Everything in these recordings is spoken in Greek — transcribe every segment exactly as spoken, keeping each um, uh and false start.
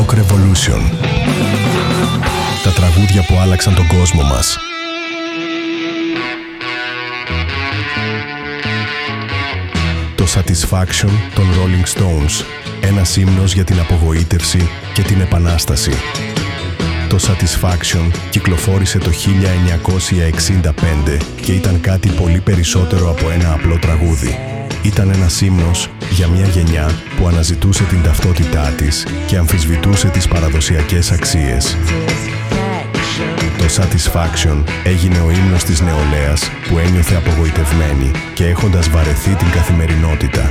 Rock Revolution. Τα τραγούδια που άλλαξαν τον κόσμο μας. Το Satisfaction των Rolling Stones. Ένας ύμνος για την απογοήτευση και την επανάσταση. Το Satisfaction κυκλοφόρησε το χίλια εννιακόσια εξήντα πέντε και ήταν κάτι πολύ περισσότερο από ένα απλό τραγούδι. Ήταν ένας ύμνος για μια γενιά που αναζητούσε την ταυτότητά της και αμφισβητούσε τις παραδοσιακές αξίες. Το Satisfaction έγινε ο ύμνος της νεολαίας που ένιωθε απογοητευμένη και έχοντας βαρεθεί την καθημερινότητα.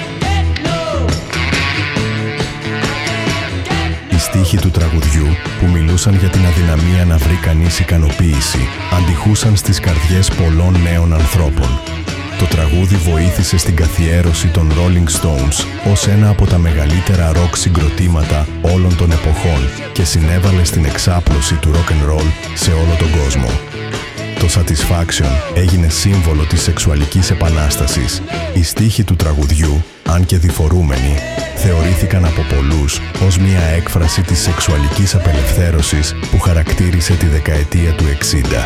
Οι στίχοι του τραγουδιού, που μιλούσαν για την αδυναμία να βρει κανείς ικανοποίηση, αντιχούσαν στις καρδιές πολλών νέων ανθρώπων. Το τραγούδι βοήθησε στην καθιέρωση των Rolling Stones ως ένα από τα μεγαλύτερα ροκ συγκροτήματα όλων των εποχών και συνέβαλε στην εξάπλωση του rock and roll σε όλο τον κόσμο. Το Satisfaction έγινε σύμβολο της σεξουαλικής επανάστασης. Οι στίχοι του τραγουδιού, αν και διφορούμενοι, θεωρήθηκαν από πολλούς ως μια έκφραση της σεξουαλικής απελευθέρωσης που χαρακτήρισε τη δεκαετία του εξήντα.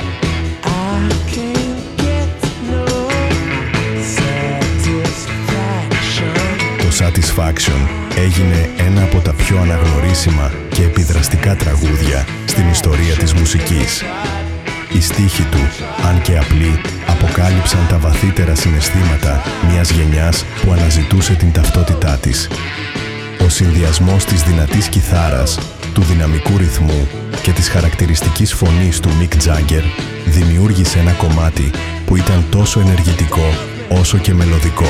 Το Satisfaction έγινε ένα από τα πιο αναγνωρίσιμα και επιδραστικά τραγούδια στην ιστορία της μουσικής. Οι στίχοι του, αν και απλοί, αποκάλυψαν τα βαθύτερα συναισθήματα μιας γενιάς που αναζητούσε την ταυτότητά της. Ο συνδυασμός της δυνατής κιθάρας, του δυναμικού ρυθμού και της χαρακτηριστικής φωνής του Mick Jagger δημιούργησε ένα κομμάτι που ήταν τόσο ενεργητικό όσο και μελωδικό.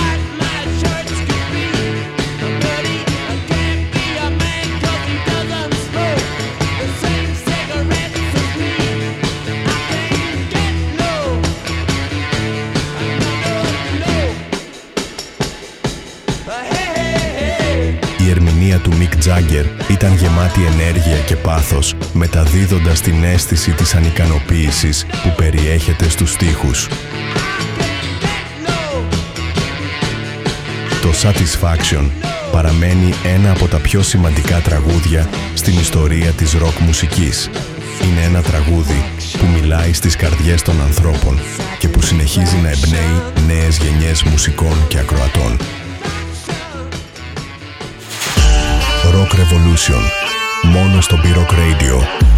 Η ερμηνεία του Mick Jagger ήταν γεμάτη ενέργεια και πάθος, μεταδίδοντας την αίσθηση της ανικανοποίησης που περιέχεται στους στίχους. Το Satisfaction παραμένει ένα από τα πιο σημαντικά τραγούδια στην ιστορία της ροκ μουσικής. Είναι ένα τραγούδι που μιλάει στις καρδιές των ανθρώπων και που συνεχίζει να εμπνέει νέες γενιές μουσικών και ακροατών. Rock Revolution, μόνο στο B-Rock Radio.